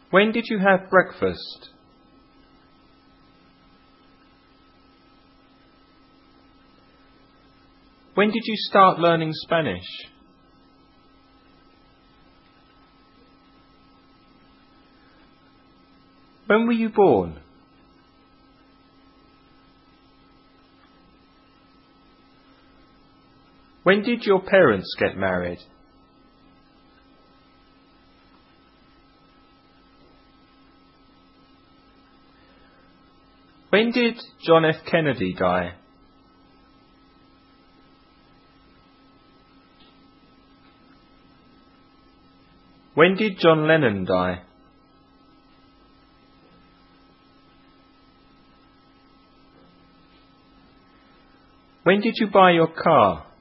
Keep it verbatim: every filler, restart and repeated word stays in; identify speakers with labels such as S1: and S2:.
S1: When did you have breakfast? When did you start learning Spanish? When were you born? When did your parents get married? When did John F. Kennedy die? When did John Lennon die? When did you buy your car?